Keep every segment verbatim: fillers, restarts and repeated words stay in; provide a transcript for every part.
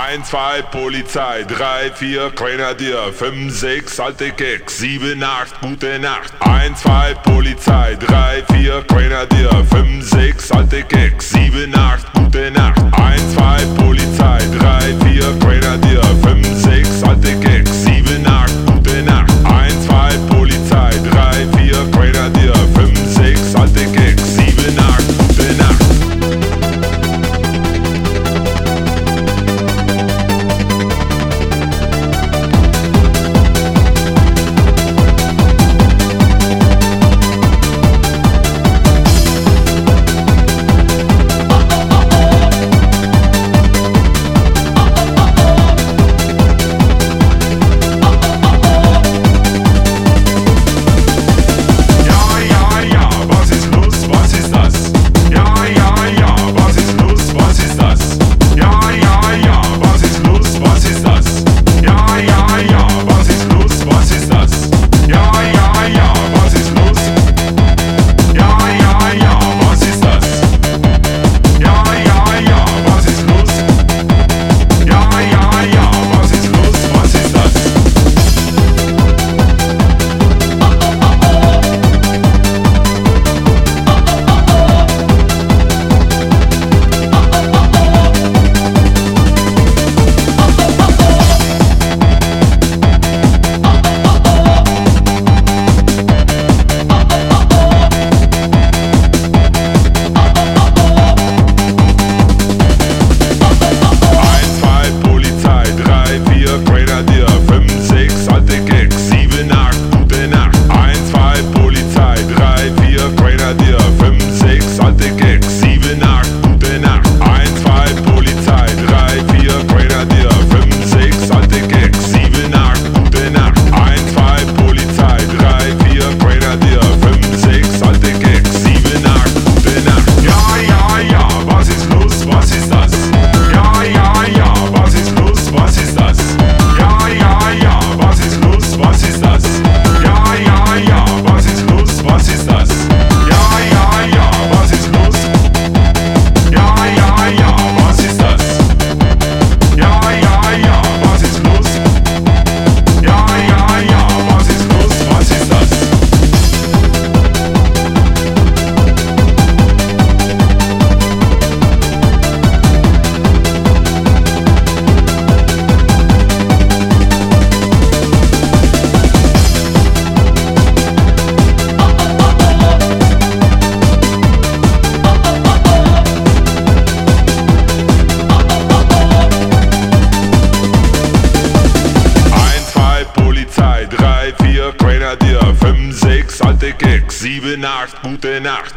eins, zwei, Polizei, drei, vier, Grenadier, fünf, sechs, alte Keks, sieben, acht, gute Nacht. eins, zwei, Polizei, drei, vier, Grenadier, fünf, sechs, alte Keks, sieben, acht, gute Nacht. eins, zwei, Polizei, drei, vier, Grenadier, fünf, sechs, alte Keks, sieben, acht, gute Nacht. eins, zwei, Polizei, drei, vier, Grenadier, fünf, sechs, alte Keks, sieben, acht, gute Nacht. sieben, acht, gute Nacht.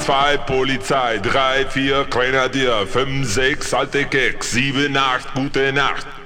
zwei Polizei, drei, vier Grenadier, fünf, sechs alte Keks, sieben, acht gute Nacht.